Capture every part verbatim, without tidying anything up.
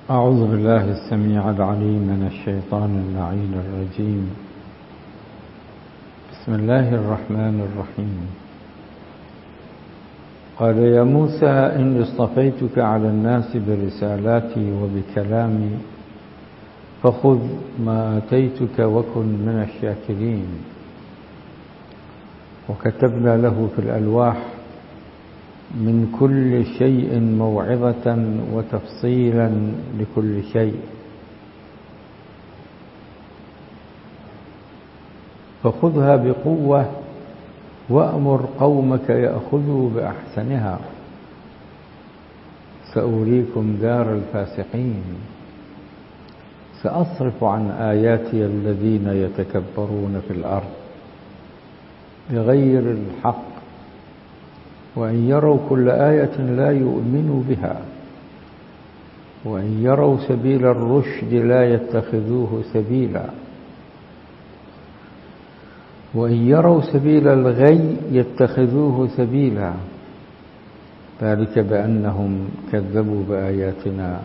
أعوذ بالله السميع العليم من الشيطان اللعين الرجيم. بسم الله الرحمن الرحيم. قال يا موسى إني اصطفيتك على الناس برسالاتي وبكلامي فخذ ما آتيتك وكن من الشاكرين. وكتبنا له في الألواح من كل شيء موعظة وتفصيلا لكل شيء، فخذها بقوة وأمر قومك يأخذوا بأحسنها سأريكم دار الفاسقين. سأصرف عن آياتي الذين يتكبرون في الأرض بغير الحق وإن يروا كل آية لا يؤمنوا بها وإن يروا سبيل الرشد لا يتخذوه سبيلا وإن يروا سبيل الغي يتخذوه سبيلا ذلك بأنهم كذبوا بآياتنا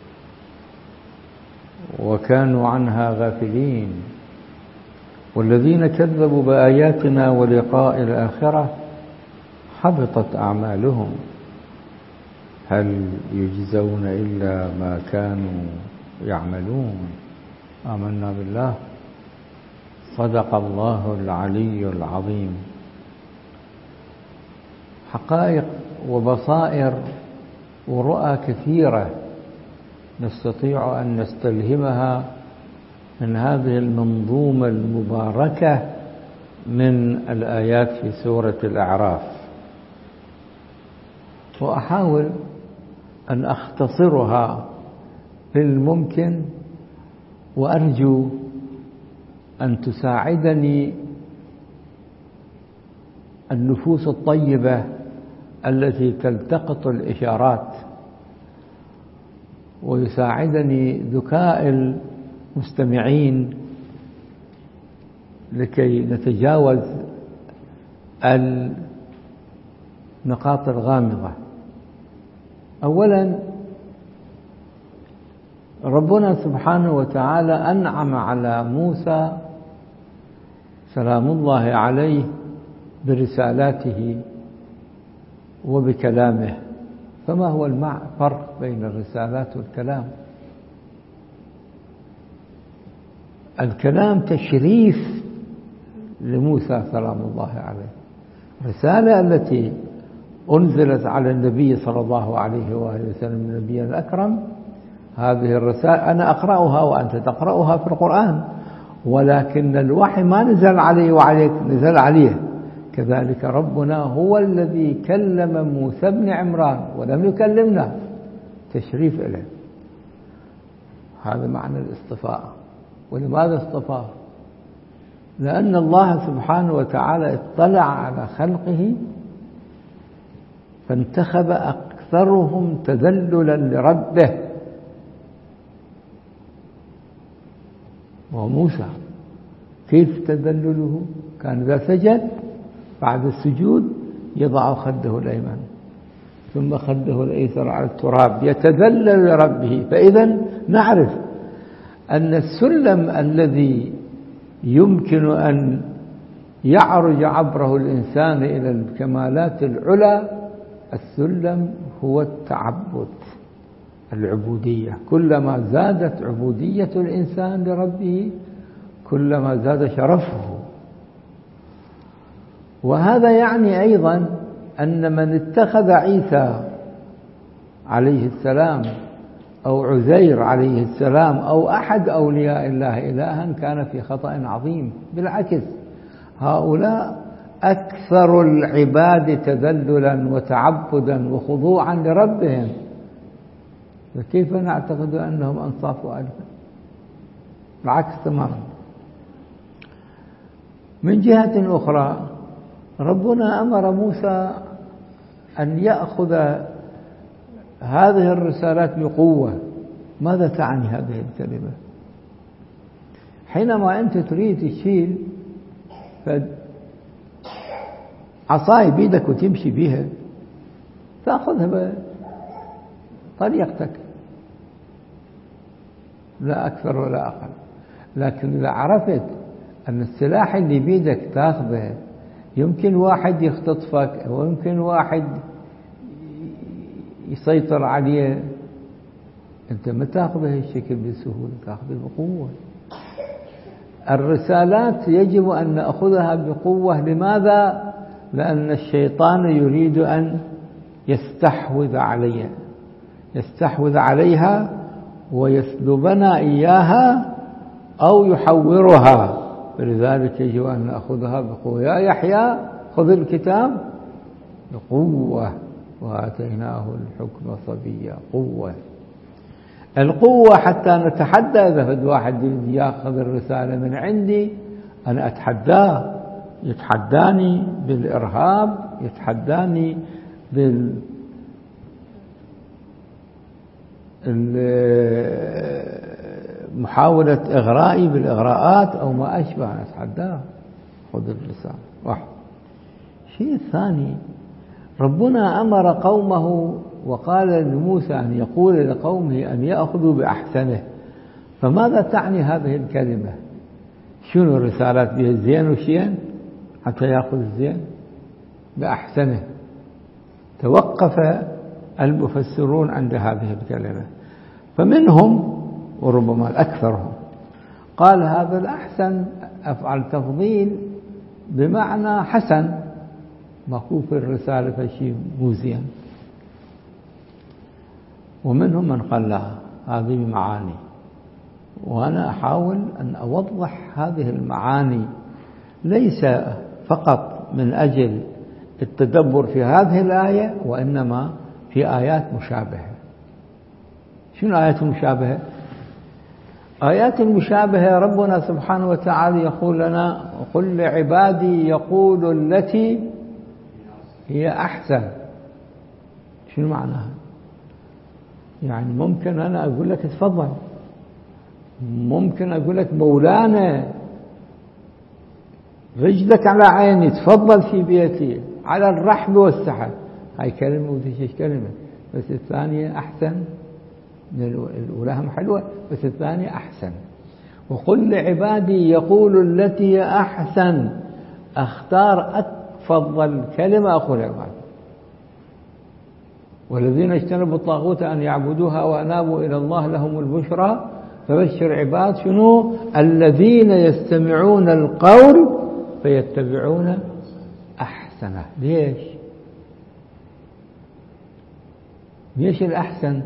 وكانوا عنها غافلين. والذين كذبوا بآياتنا ولقاء الآخرة حبطت أعمالهم هل يجزون إلا ما كانوا يعملون. آمنا بالله. صدق الله العلي العظيم. حقائق وبصائر ورؤى كثيرة نستطيع أن نستلهمها من هذه المنظومة المباركة من الآيات في سورة الأعراف، وأحاول أن أختصرها بالممكن، وأرجو أن تساعدني النفوس الطيبة التي تلتقط الإشارات، ويساعدني ذكاء المستمعين لكي نتجاوز النقاط الغامضة. أولا، ربنا سبحانه وتعالى أنعم على موسى سلام الله عليه برسالاته وبكلامه. فما هو الفرق بين الرسالات والكلام؟ الكلام تشريف لموسى سلام الله عليه. الرسالة التي أنزلت على النبي صلى الله عليه وآله وسلم النبي الأكرم، هذه الرسالة أنا أقرأها وأنت تقرأها في القرآن، ولكن الوحي ما نزل عليه وعليك، نزل عليه. كذلك ربنا هو الذي كلم موسى بن عمران ولم يكلمنا، تشريف إليه. هذا معنى الاصطفاء. ولماذا اصطفاه؟ لأن الله سبحانه وتعالى اطلع على خلقه فانتخب أكثرهم تذللا لربه، وموسى كيف تذلله؟ كان إذا سجد بعد السجود يضع خده الأيمن ثم خده الأيسر على التراب يتذلل لربه. فإذا نعرف أن السلم الذي يمكن أن يعرج عبره الإنسان إلى الكمالات العلى، السلم هو التعبد، العبودية. كلما زادت عبودية الإنسان لربه كلما زاد شرفه. وهذا يعني أيضا أن من اتخذ عيسى عليه السلام أو عزير عليه السلام أو أحد أولياء الله إلها كان في خطأ عظيم. بالعكس، هؤلاء أكثر العباد تذللا وتعبدا وخضوعا لربهم، فكيف نعتقد أنهم أنصاف ألفا؟ العكس تماما. من جهة أخرى، ربنا أمر موسى أن يأخذ هذه الرسالات بقوة. ماذا تعني هذه الكلمة؟ حينما أنت تريد تشيل عصاي بيدك وتمشي بها، تأخذها بطريقتك، لا أكثر ولا أقل. لكن إذا عرفت أن السلاح اللي بيدك تاخذه يمكن واحد يختطفك ويمكن واحد يسيطر عليه، أنت ما تاخذه هالشكل بسهولة، تاخذه بقوة. الرسالات يجب أن نأخذها بقوة. لماذا؟ لأن الشيطان يريد أن يستحوذ عليها يستحوذ عليها ويسلبنا إياها أو يحورها، فلذلك يجب أن نأخذها بقوة. يا يحيى خذ الكتاب بقوة وآتيناه الحكم صبيا. قوة، القوة حتى نتحدى. إذا فد واحد يأخذ الرسالة من عندي أنا أتحداه، يتحداني بالإرهاب، يتحداني بال محاولة إغرائي بالإغراءات أو ما أشبه، أتحداه. خذ الرسالة. واحد. شيء ثاني، ربنا أمر قومه وقال لموسى أن يقول لقومه أن يأخذوا بأحسنه. فماذا تعني هذه الكلمة؟ شنو الرسالات بها الزين وشين حتى يأخذ الزين بأحسنه؟ توقف المفسرون عند هذه الكلمة، فمنهم وربما الأكثرهم قال هذا الأحسن أفعل تفضيل بمعنى حسن، ماكو في الرسالة فشي مو زين. ومنهم من قال لا، هذه معاني، وأنا أحاول أن أوضح هذه المعاني ليس فقط من أجل التدبر في هذه الآية، وإنما في آيات مشابهة. شنو آيات مشابهة؟ آيات مشابهة ربنا سبحانه وتعالى يقول لنا قل لعبادي يقول التي هي أحسن. شنو معناها؟ يعني ممكن أنا أقول لك تفضل، ممكن أقول لك مولانا رجلك على عيني، تفضل في بيتي على الرحب والسحب. هاي كلمة وديش كلمة، بس الثانية أحسن من الأولى، هم حلوة بس الثانية أحسن. وقل لعبادي يقول التي هي أحسن، أختار أفضل كلمة أقول عبادي. والذين اجتنبوا الطاغوت أن يعبدوها وأنابوا إلى الله لهم البشرى فبشر عباد شنو؟ الذين يستمعون القول فيتبعون أحسنه. ليش؟ ليش الأحسن؟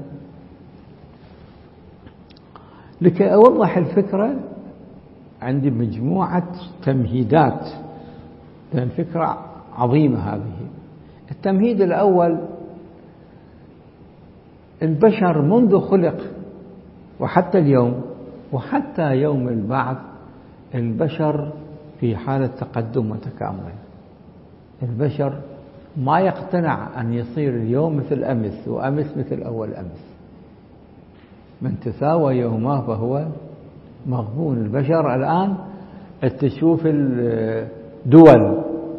لكي أوضح الفكرة عندي مجموعة تمهيدات، لأن فكرة عظيمة هذه. التمهيد الأول، البشر منذ خلق وحتى اليوم وحتى يوم البعث البشر في حالة تقدم وتكامل. البشر ما يقتنع أن يصير اليوم مثل أمس وأمس مثل أول أمس. من تساوى يومه فهو مغبون. البشر الآن تشوف الدول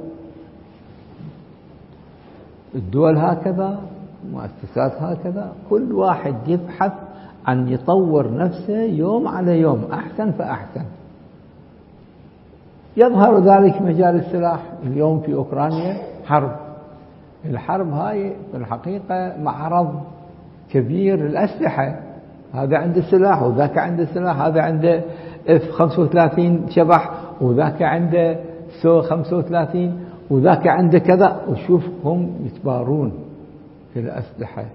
الدول هكذا، مؤسسات هكذا، كل واحد يبحث عن يطور نفسه يوم على يوم أحسن فأحسن. يظهر ذلك مجال السلاح. اليوم في أوكرانيا حرب. الحرب هاي في الحقيقة معرض كبير للأسلحة، هذا عنده سلاح وذاك عنده سلاح، هذا عنده اف خمسة وثلاثين شبح وذاك عنده سو خمسة وثلاثين وذاك عنده كذا، وشوف هم يتبارون في الأسلحة،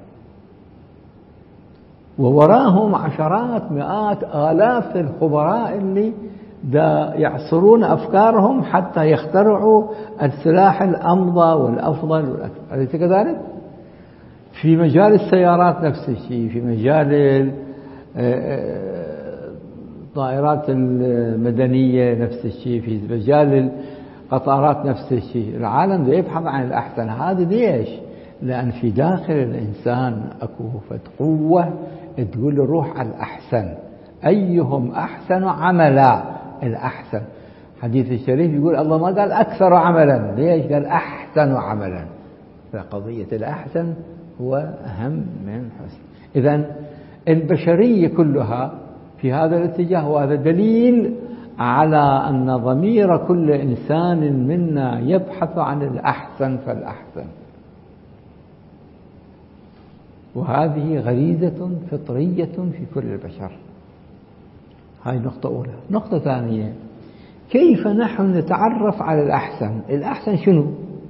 ووراهم عشرات مئات آلاف الخبراء اللي دا يعصرون أفكارهم حتى يخترعوا السلاح الأمضى والأفضل والأكثر. أليس كذلك؟ في مجال السيارات نفس الشيء، في مجال الطائرات المدنية نفس الشيء، في مجال القطارات نفس الشيء. العالم يبحث عن الأحسن. هذا ليش؟ لأن في داخل الإنسان أكو قوة تقول له روح على الأحسن. أيهم أحسن عملا، الأحسن. حديث الشريف يقول الله ما قال أكثر عملا، ليش؟ قال أحسن عملا. فقضية الأحسن هو أهم من حسن. إذن البشرية كلها في هذا الاتجاه، وهذا دليل على أن ضمير كل إنسان منا يبحث عن الأحسن فالأحسن، وهذه غريزة فطرية في كل البشر. هاي نقطة أولى. نقطة ثانية، كيف نحن نتعرف على الأحسن؟ الأحسن شنو؟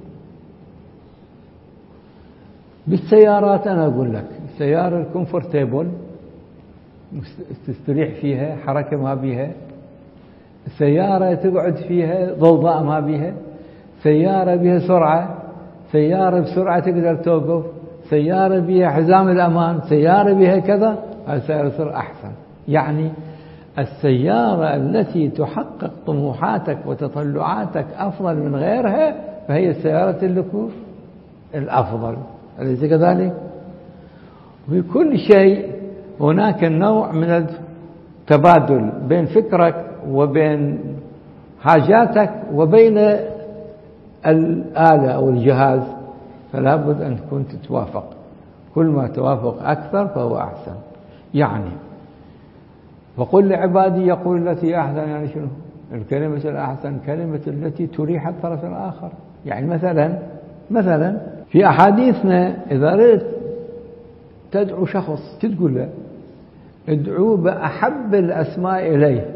بالسيارات أنا أقول لك السيارة الكومفورتيبل تستريح فيها، حركة ما بيها، سيارة تقعد فيها ضوضاء ما بيها، سيارة بها سرعة، سيارة بسرعة تقدر توقف، سيارة بها حزام الأمان، سيارة بها كذا، هذه سيارة تصير أحسن. يعني السيارة التي تحقق طموحاتك وتطلعاتك أفضل من غيرها فهي السيارة التي الأفضل، أليس كذلك؟ في كل شيء هناك نوع من التبادل بين فكرك وبين حاجاتك وبين الآلة أو الجهاز، فلا بد أن تكون تتوافق، كل ما توافق أكثر فهو أحسن. يعني وقل لعبادي يقول التي أحسن، يعني شنو؟ الكلمة الأحسن كلمة التي تريح الطرف الآخر. يعني مثلا مثلا في أحاديثنا إذا أردت تدعو شخص تقول له ادعوه بأحب الأسماء إليه،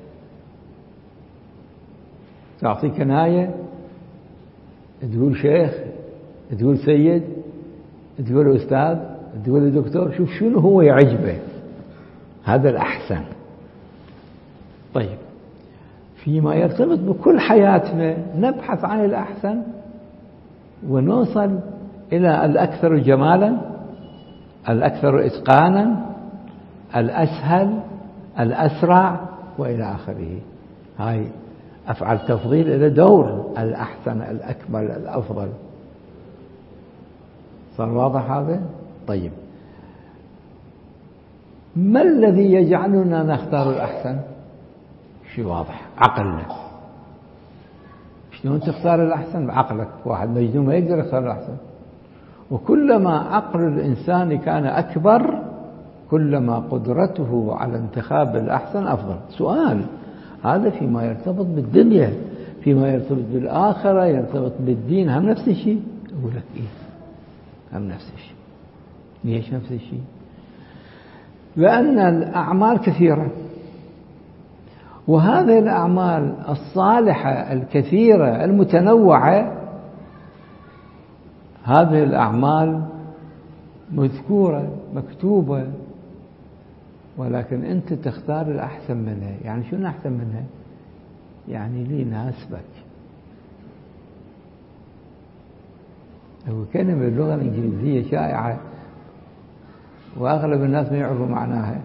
تعطي كناية، تقول شيخ، تقول سيد، تقول أستاذ، تقول دكتور، شوف شنو هو يعجبه، هذا الأحسن. طيب فيما يرتبط بكل حياتنا نبحث عن الأحسن ونوصل إلى الأكثر جمالا، الأكثر إتقانا، الأسهل، الأسرع، وإلى آخره. هاي أفعل تفضيل إلى دور الأحسن، الأكمل، الأفضل. صار واضح هذا؟ طيب ما الذي يجعلنا نختار الأحسن؟ شيء واضح، عقلنا. شلون تختار الأحسن؟ بعقلك. واحد مجنون ما يقدر يختار الأحسن. وكلما عقل الإنسان كان أكبر كلما قدرته على انتخاب الأحسن أفضل. سؤال، هذا فيما يرتبط بالدنيا، فيما يرتبط بالآخرة، يرتبط بالدين، هم نفس الشيء؟ أقول لك إيه، هم نفس الشيء. ليش نفس الشيء؟ لأن الأعمال كثيرة، وهذه الأعمال الصالحة الكثيرة المتنوعة، هذه الأعمال مذكورة مكتوبة، ولكن أنت تختار الأحسن منها. يعني شنو أحسن منها؟ يعني لي يناسبك. هو كلمة باللغة الإنجليزية شائعة وأغلب الناس ما يعرفوا معناها،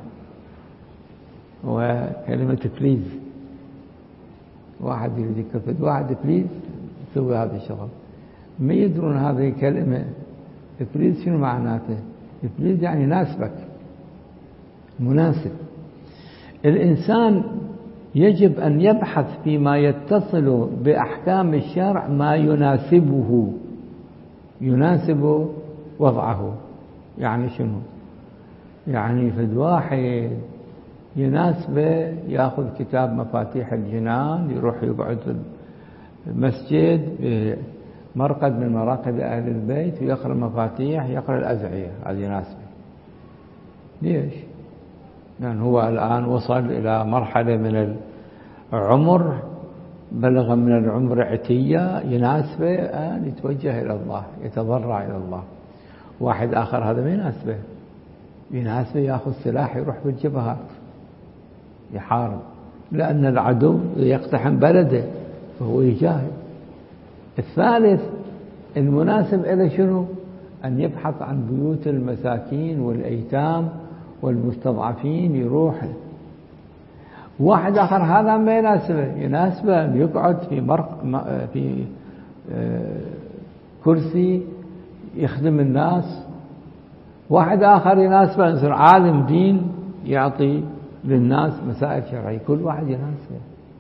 وكلمة بليز. واحد يريد يكتب واحد بليز يسوي هذا الشغل، ما يدرون هذه الكلمة بليز شنو معناته. بليز يعني يناسبك، مناسب. الإنسان يجب أن يبحث فيما يتصل بأحكام الشرع ما يناسبه، يناسب وضعه. يعني شنو؟ يعني في واحد يناسبه يأخذ كتاب مفاتيح الجنان، يروح يقعد في المسجد بمرقد من مراقد أهل البيت ويقرأ المفاتيح، يقرأ الأزعية، هذا يناسبه. ليش؟ لأن هو الآن وصل إلى مرحلة من العمر، بلغ من العمر عتية، يناسبه أن يتوجه إلى الله، يتضرع إلى الله. واحد آخر هذا ما يناسبه، يناسبه يأخذ سلاح يروح بالجبهات يحارب، لأن العدو يقتحم بلده فهو يجاهد. الثالث المناسب إلى شنو؟ أن يبحث عن بيوت المساكين والأيتام والمستضعفين يروح. واحد آخر هذا ما يناسبه، يناسبه أن يقعد في مرق في كرسي يخدم الناس. واحد آخر يناسبه أن يصير عالم دين يعطي للناس مسائل شرعية. كل واحد يناسبه.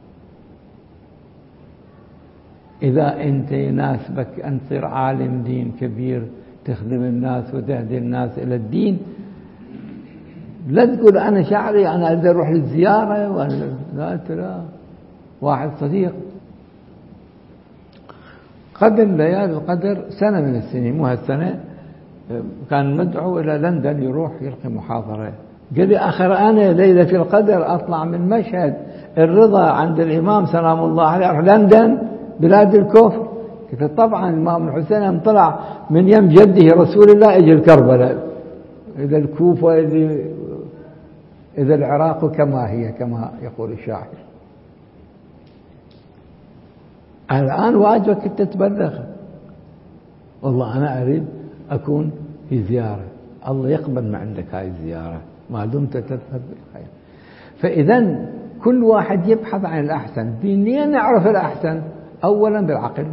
إذا أنت يناسبك أن تصير عالم دين كبير تخدم الناس وتهدي الناس إلى الدين، لا تقول أنا شعري أنا أقدر أروح للزيارة وأنا لا لا. واحد صديق قدر ليالي القدر سنة من السنين مو هالسنة كان مدعو إلى لندن يروح يلقي محاضرة. قال لي آخر أنا ليلة القدر أطلع من مشهد الرضا عند الإمام سلام الله عليه أروح لندن بلاد الكفر. قلت طبعا الإمام الحسين طلع من يم جده رسول الله إجى الكربلاء إذا الكوفة إذا العراق كما هي كما يقول الشاعر. الآن واجبك أنت تبلغ والله أنا أريد أكون في زيارة الله يقبل ما عندك هاي الزيارة ما دمت تذهب بالخير. فإذا كل واحد يبحث عن الأحسن. دينيا نعرف الأحسن أولا بالعقل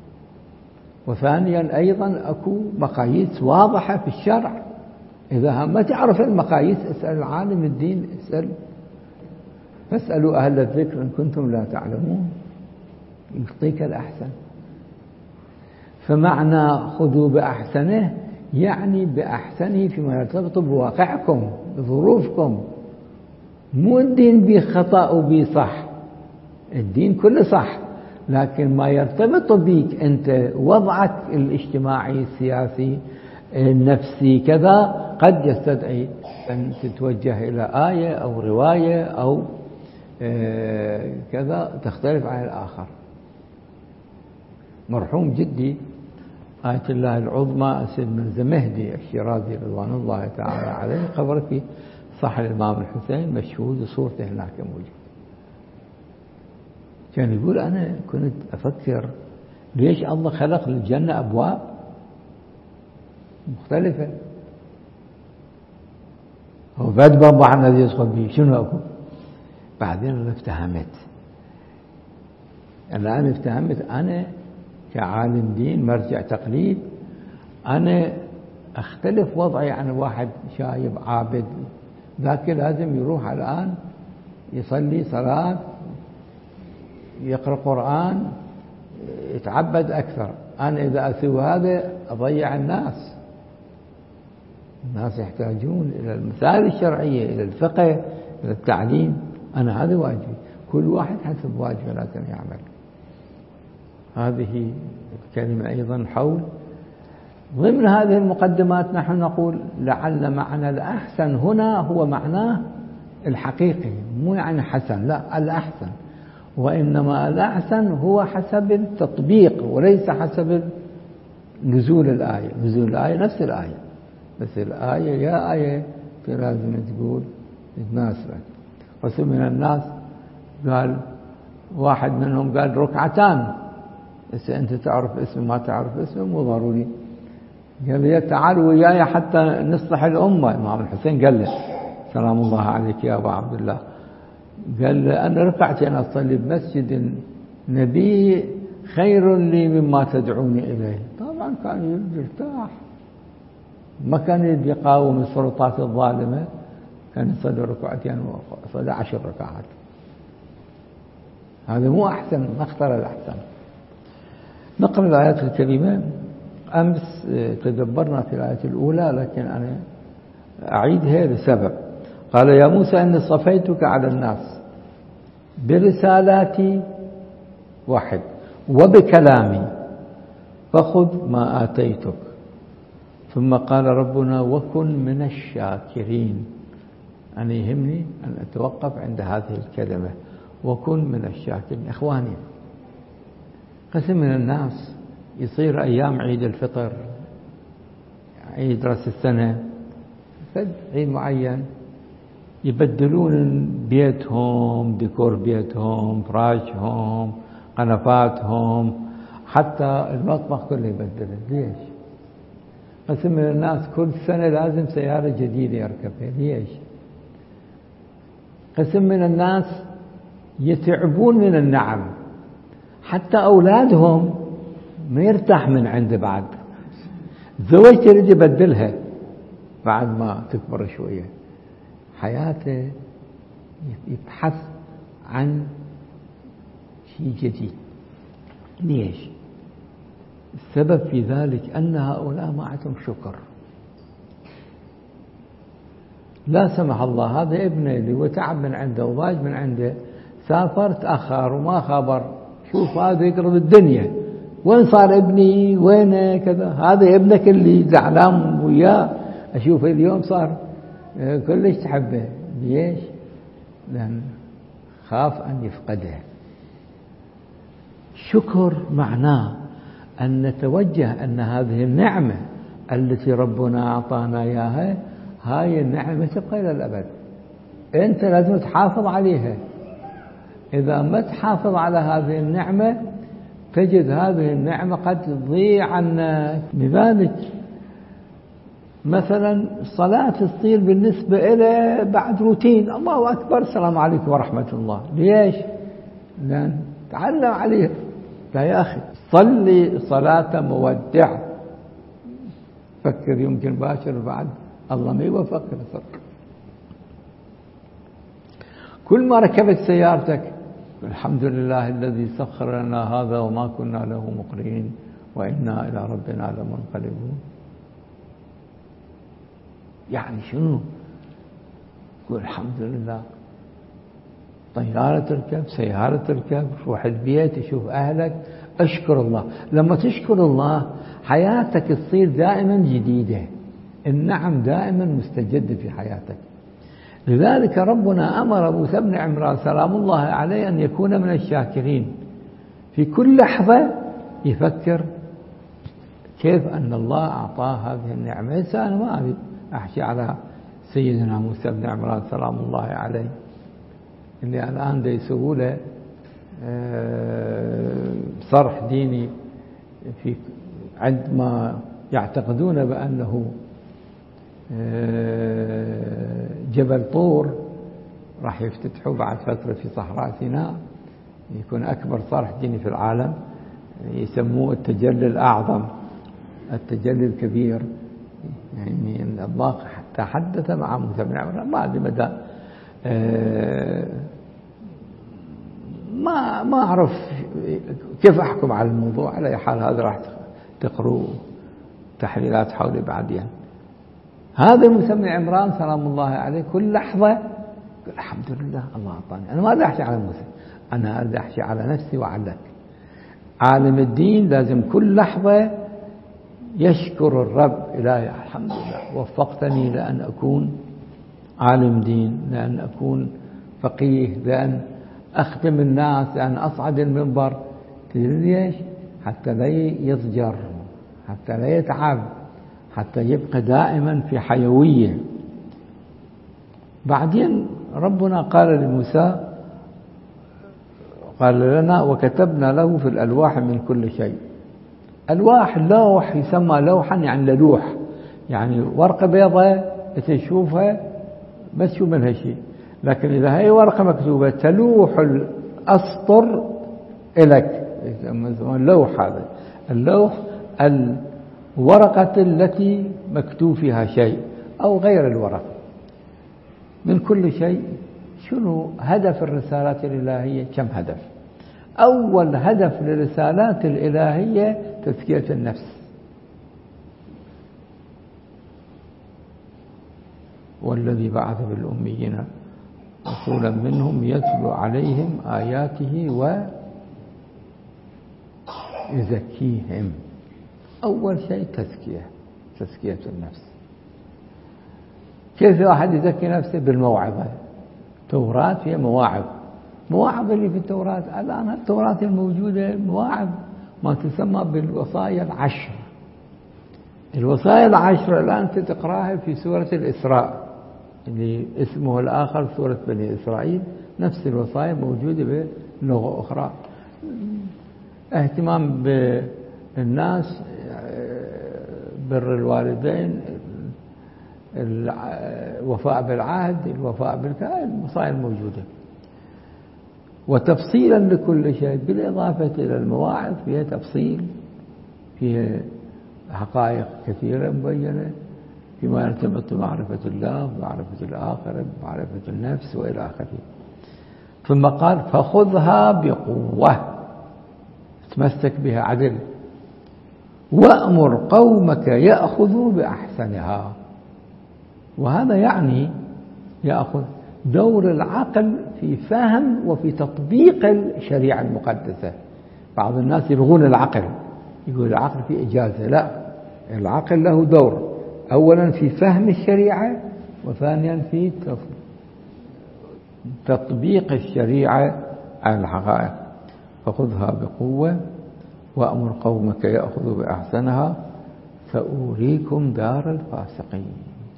وثانيا أيضا أكو مقاييس واضحة في الشرع. إذا ما تعرف المقاييس اسأل العالم الدين اسأل فاسألوا أهل الذكر إن كنتم لا تعلمون يعطيك الأحسن. فمعنى خذوا بأحسنه يعني بأحسنه فيما يرتبط بواقعكم بظروفكم. مو الدين بخطأ وبصح الدين كله صح لكن ما يرتبط بك أنت وضعك الاجتماعي السياسي النفسي كذا قد يستدعي أن تتوجه إلى آية أو رواية أو كذا تختلف عن الآخر. مرحوم جدي آية الله العظمى سيدنا الزمهدي الشيرازي رضوان الله تعالى عليه قبر في صح الإمام الحسين مشهود وصورته هناك موجود. كان يقول أنا كنت أفكر ليش الله خلق للجنة أبواب مختلفة هو بعد باب واحد الذي يدخل به شنو أكو. بعدين أنا افتهمت الآن افتهمت أنا كعالم دين مرجع تقليد أنا أختلف وضعي عن واحد شايب عابد ذاك لازم يروح الآن يصلي صلاة يقرأ قرآن يتعبد أكثر. أنا إذا أسوي هذا أضيع الناس. الناس يحتاجون إلى المسائل الشرعية إلى الفقه إلى التعليم. أنا هذا واجبي كل واحد حسب واجبه لازم يعمل. هذه الكلمة أيضا حول ضمن هذه المقدمات نحن نقول لعل معنى الأحسن هنا هو معناه الحقيقي مو يعني حسن لا الأحسن وإنما الأحسن هو حسب التطبيق وليس حسب نزول الآية. نزول الآية نفس الآية بس الآية يا آية لازم تقول تناسبك. قسم من الناس قال واحد منهم قال ركعتان بس أنت تعرف اسمه ما تعرف اسمه مو ضروري. قال لي تعال وياي حتى نصلح الأمة. الإمام الحسين قال له سلام الله عليك يا أبا عبد الله قال له أنا ركعتين أصلي بمسجد النبي خير لي مما تدعوني إليه. طبعا كان يرتاح ما كان يقاوم السلطات الظالمة كان يصلي ركعتين وصلي عشر ركعات. هذا مو أحسن ما اختار الأحسن. نقرأ الآيات الكريمة. أمس تدبرنا في الآية الأولى لكن أنا أعيدها لسبب. قال يا موسى إني صفيتك على الناس برسالاتي واحد وبكلامي فخذ ما آتيتك. ثم قال ربنا وكن من الشاكرين. أنا يهمني أن أتوقف عند هذه الكلمة وكن من الشاكرين. إخواني قسم من الناس يصير أيام عيد الفطر عيد رأس السنة فد عيد معين يبدلون بيتهم ديكور بيتهم فراشهم قنفاتهم حتى المطبخ كله يبدل. ليش؟ قسم من الناس كل سنة لازم سيارة جديدة يركبها. ليش؟ قسم من الناس يتعبون من النعم حتى أولادهم ما يرتاح من عنده. بعد زوجته يريد يبدلها بعد ما تكبر شوية. حياته يبحث عن شيء جديد. ليش؟ السبب في ذلك أن هؤلاء ما عندهم شكر. لا سمح الله هذا ابنه اللي وتعب من عنده وضاج من عنده، سافر تأخر وما خبر، شوف هذا يقرب الدنيا، وين صار ابني وين كذا، هذا ابنك اللي زعلان وياه، أشوفه اليوم صار كلش تحبه. ليش؟ لأن خاف أن يفقده. شكر معناه أن نتوجه أن هذه النعمة التي ربنا أعطانا إياها، هاي النعمة تبقى إلى الأبد، أنت لازم تحافظ عليها. إذا ما تحافظ على هذه النعمة تجد هذه النعمة قد تضيع عنك. لذلك مثلا الصلاة تصير بالنسبة إلى بعد روتين، الله أكبر السلام عليكم ورحمة الله. ليش؟ لأن تعلم عليه. لا يا أخي، صلي صلاة مودع، فكر يمكن باشر بعد الله ما يوفقك للصلاة. كل ما ركبت سيارتك الحمد لله الذي سخر لنا هذا وما كنا له مقرنين وإنا إلى ربنا لمنقلبون. يعني شنو؟ قول الحمد لله. طيارة تركب، سيارة تركب، روح البيت تشوف أهلك، أشكر الله. لما تشكر الله حياتك تصير دائما جديدة، النعم دائما مستجدة في حياتك. لذلك ربنا أمر موسى بن عمران سلام الله عليه أن يكون من الشاكرين، في كل لحظة يفكر كيف أن الله أعطاه هذه النعمة. أنا ما أريد أحكي على سيدنا موسى بن عمران سلام الله عليه اللي الآن دا يسووا له صرح ديني في عندما يعتقدون بأنه جبل طور راح يفتتحوا بعد فترة في صحراء سيناء، يكون أكبر صرح ديني في العالم، يسموه التجلي الأعظم، التجلي الكبير. يعني الله تحدث مع موسى بن عمران، ما أدري مدى ما ما أعرف كيف أحكم على الموضوع. على أي حال هذا راح تقروا تحليلات حولي بعدين. هذا موسى بن عمران سلام الله عليه كل لحظة الحمد لله الله أعطاني. أنا ما أريد أحكي على موسى، أنا أريد أحكي على نفسي وعلك. عالم الدين لازم كل لحظة يشكر الرب، إلهي الحمد لله وفقتني لأن أكون عالم دين، لأن أكون فقيه، لأن أخدم الناس، لأن أصعد المنبر. تدري ليش؟ حتى لا يضجر، حتى لا يتعب، حتى يبقى دائما في حيوية. بعدين ربنا قال لموسى، قال لنا وكتبنا له في الألواح من كل شيء. ألواح، لوح يسمى لوحا يعني لوح، يعني ورقة بيضاء تشوفها ما تشوف منها شيء، لكن إذا هي ورقة مكتوبة تلوح الأسطر إليك، يسمى اللوح. هذا اللوح الورقة التي مكتوب فيها شيء أو غير الورق من كل شيء. شنو هدف الرسالات الإلهية؟ كم هدف؟ أول هدف للرسالات الإلهية تزكية النفس، والذي بعث بالأميين رسولا منهم يتلو عليهم آياته ويزكيهم. أول شيء تزكية، تزكية النفس. كيف واحد يزكي نفسه؟ بالموعظة. توراة فيها مواعظ، مواعظ اللي في التوراة الآن التوراة الموجودة مواعظ ما تسمى بالوصايا العشر. الوصايا العشر الآن تقرأها في سورة الإسراء اللي اسمه الآخر سورة بني إسرائيل، نفس الوصايا موجودة بلغة أخرى. اهتمام بالناس، بر الوالدين، الوفاء بالعهد، الوفاء بالكلام، الوصايا الموجودة. وتفصيلا لكل شيء، بالإضافة إلى المواعظ فيها تفصيل، فيها حقائق كثيرة مبينة فيما يرتبط بمعرفة الله، بمعرفة الآخرة، بمعرفة النفس وإلى آخره. ثم قال فخذها بقوة، تمسك بها عدل، وأمر قومك يأخذوا بأحسنها. وهذا يعني يأخذ دور العقل في فهم وفي تطبيق الشريعة المقدسة. بعض الناس يلغون العقل، يقول العقل في إجازة. لا، العقل له دور، أولا في فهم الشريعة، وثانيا في تطبيق الشريعة على الحقائق. فخذها بقوة وأمر قومك يأخذوا بأحسنها سأريكم دار الفاسقين.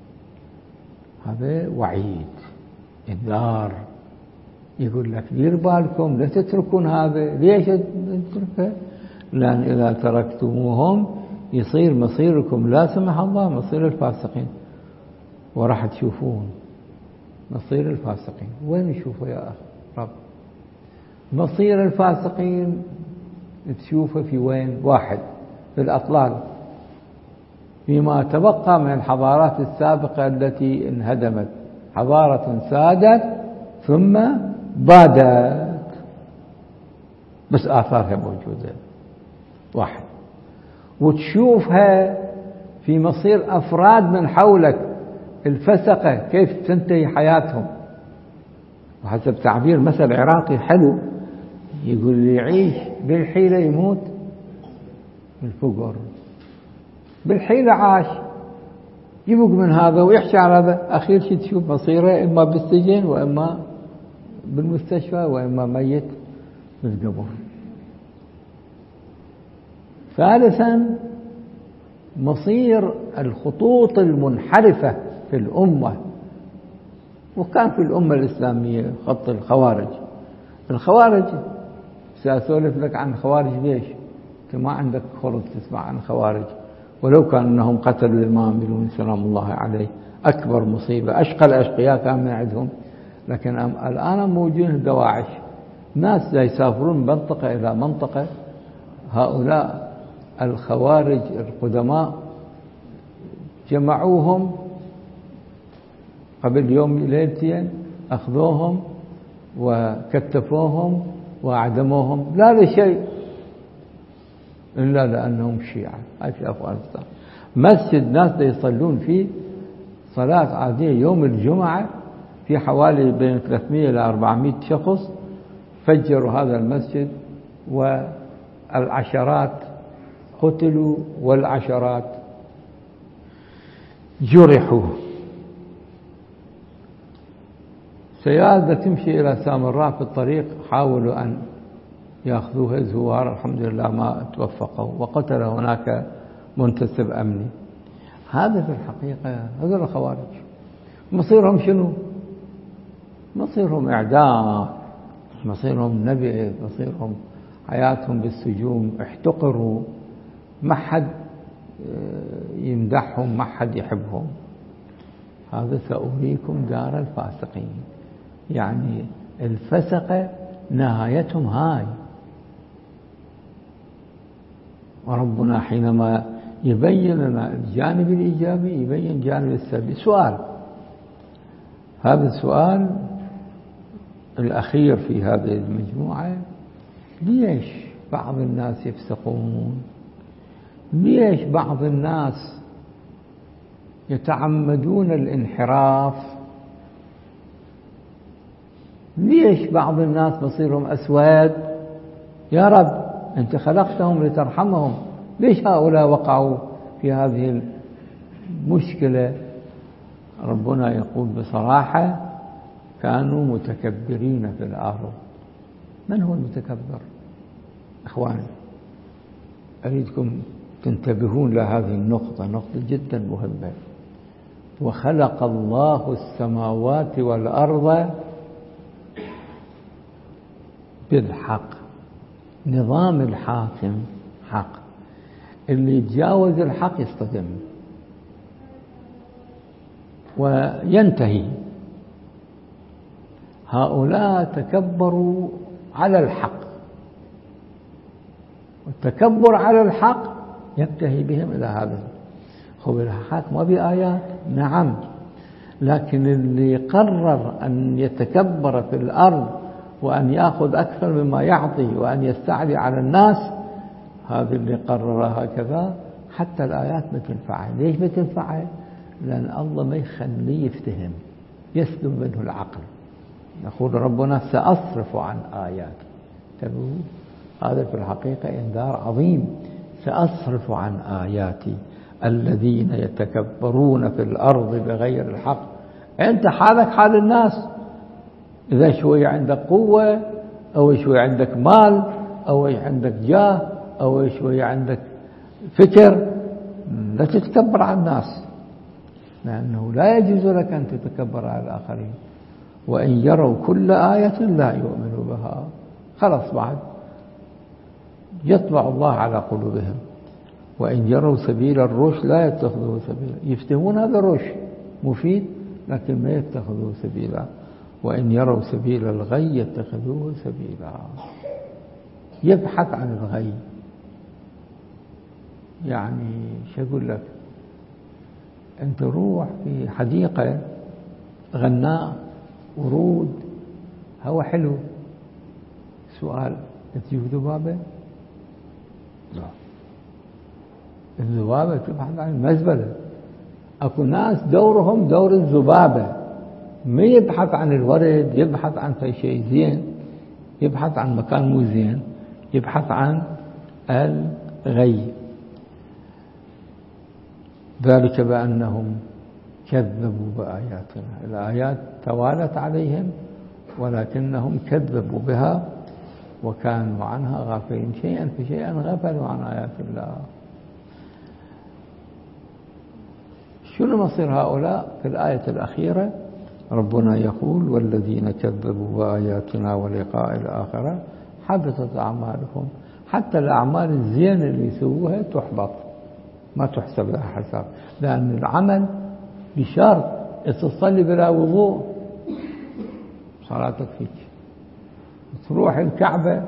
هذا وعيد، انذار، يقول لك دير بالكم لا تتركون هذا. ليش تتركه؟ لأن إذا تركتموهم يصير مصيركم لا سمح الله مصير الفاسقين، وراح تشوفون مصير الفاسقين. وين نشوفه يا أخي رب؟ مصير الفاسقين تشوفه في وين؟ واحد، في الأطلال، فيما تبقى من الحضارات السابقة التي انهدمت. حضارة سادت ثم بادت، بس آثارها موجودة. واحد. وتشوفها في مصير أفراد من حولك الفسقة كيف تنتهي حياتهم. وحسب تعبير مثل عراقي حلو يقول لي يعيش بالحيلة يموت بالفقر. بالحيلة عاش، يبق من هذا ويحشى على هذا، أخير شيء تشوف مصيره إما بالسجن وإما بالمستشفى وإما ميت بالقبر. ثالثا مصير الخطوط المنحرفة في الأمة، وكان في الأمة الإسلامية خط الخوارج. الخوارج سأسولف لك عن خوارج ليش؟ أنت ما عندك خلق تسمع عن خوارج، ولو كان أنهم قتلوا الإمام بن سلام الله عليه، أكبر مصيبة، أشقى الأشقياء كان من عندهم. لكن الآن موجودين دواعش، ناس يسافرون من منطقة إلى منطقة. هؤلاء الخوارج القدماء جمعوهم قبل يوم ليلتين، أخذوهم وكتفوهم وأعدموهم، لا لشيء إلا لأنهم شيعة. هاي في أفغانستان مسجد ناس يصلون فيه صلاة عادية يوم الجمعة، في حوالي بين ثلاثمئة إلى أربعمئة شخص فجروا هذا المسجد، والعشرات قتلوا والعشرات جرحوا. سيارة تمشي إلى سامراء في الطريق حاولوا أن يأخذوها الزوار، الحمد لله ما توفقوا، وقتل هناك منتسب أمني. هذا في الحقيقة هذول الخوارج مصيرهم شنو؟ مصيرهم إعدام، مصيرهم نبي، مصيرهم حياتهم بالسجون، احتقروا، ما حد يمدحهم، ما حد يحبهم. هذا سأريكم دار الفاسقين، يعني الفسقة نهايتهم هاي. وربنا حينما يبين لنا الجانب الإيجابي يبين الجانب السلبي. سؤال، هذا السؤال الأخير في هذه المجموعة: ليش بعض الناس يفسقون؟ ليش بعض الناس يتعمدون الانحراف؟ ليش بعض الناس مصيرهم أسود؟ يا رب أنت خلقتهم لترحمهم، ليش هؤلاء وقعوا في هذه المشكلة؟ ربنا يقول بصراحة: كانوا متكبرين في الأرض. من هو المتكبر؟ إخواني، أريدكم تنتبهون لهذه النقطة، نقطة جدا مهمة. وخلق الله السماوات والأرض بالحق. نظام الحاكم حق، اللي يتجاوز الحق يصطدم وينتهي. هؤلاء تكبروا على الحق، والتكبر على الحق ينتهي بهم إلى هذا. خب الحق ما بآيات، نعم، لكن اللي قرر أن يتكبر في الأرض وأن يأخذ أكثر مما يعطي وأن يستعلي على الناس، هذا اللي قرر هكذا، حتى الآيات ما تنفعه. ليش ما تنفعه؟ لأن الله ما يخليه يفتهم. يسلم منه العقل. يقول ربنا سأصرف عن آياتي، هذا في الحقيقة إنذار عظيم. سأصرف عن آياتي الذين يتكبرون في الأرض بغير الحق. أنت حالك حال الناس، إذا شوي عندك قوة أو شوي عندك مال أو عندك جاه أو شوي عندك فكر، لا تتكبر على الناس، لأنه لا يجوز لك أن تتكبر على الآخرين. وإن يروا كل آية لا يؤمنوا بها، خلاص بعد يطبع الله على قلوبهم. وإن يروا سبيل الرشد لا يتخذوه سبيلا، يفتهمون هذا الرشد مفيد لكن ما يتخذوه سبيلا. وإن يروا سبيل الغي يتخذوه سبيلا، يبحث عن الغي. يعني شو أقول لك، أنت روح في حديقة غناء ورود هوا حلو، سؤال تجيب ذبابة؟ لا، الذبابة تبحث عن المزبلة. أكو ناس دورهم دور الذبابة، ما يبحث عن الورد، يبحث عن شيء زين، يبحث عن مكان مو زين، يبحث عن الغي. ذلك بأنهم كذبوا بآياتنا، الآيات توالت عليهم ولكنهم كذبوا بها وكانوا عنها غافلين. شيئا فشيئا غفلوا عن آيات الله. شنو مصير هؤلاء؟ في الآية الأخيرة ربنا يقول والذين كذبوا بآياتنا ولقاء الآخرة حبطت أعمالهم. حتى الأعمال الزينة اللي يسووها تحبط، ما تحسب لها حساب، لأن العمل بشرط تصلي بلا وضوء صلاتك فيك، تروح الكعبة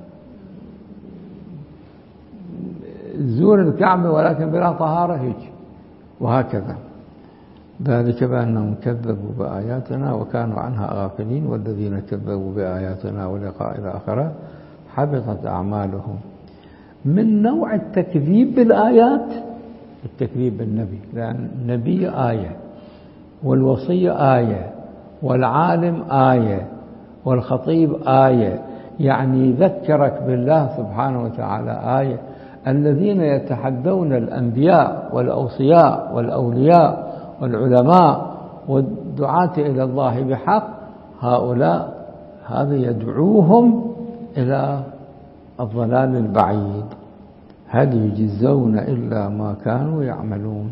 تزور الكعبة ولكن بلا طهارة هيك، وهكذا. ذلك بأنهم كذبوا بآياتنا وكانوا عنها غافلين. والذين كذبوا بآياتنا ولقاء الآخرة حبطت أعمالهم. من نوع التكذيب بالآيات التكذيب بالنبي، لأن النبي آية، والوصية آية، والعالم آية، والخطيب آية، يعني يذكرك بالله سبحانه وتعالى آية. الذين يتحدون الأنبياء والأوصياء والأولياء والعلماء والدعاة إلى الله بحق، هؤلاء هذا يدعوهم إلى الضلال البعيد. هل يجزون إلا ما كانوا يعملون،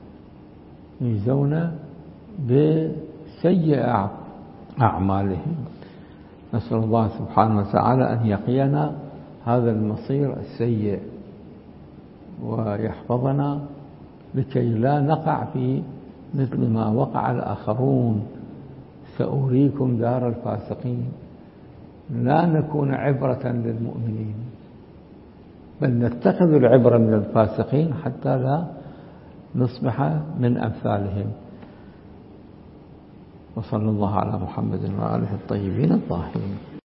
يجزون بسيئ أعمالهم. نسأل الله سبحانه وتعالى أن يقينا هذا المصير السيء ويحفظنا لكي لا نقع في مثل ما وقع الآخرون. سأريكم دار الفاسقين. لا نكون عبرة للمؤمنين، بل نتخذ العبرة من الفاسقين حتى لا نصبح من أمثالهم. وصلى الله على محمد وآله الطيبين الطاهرين.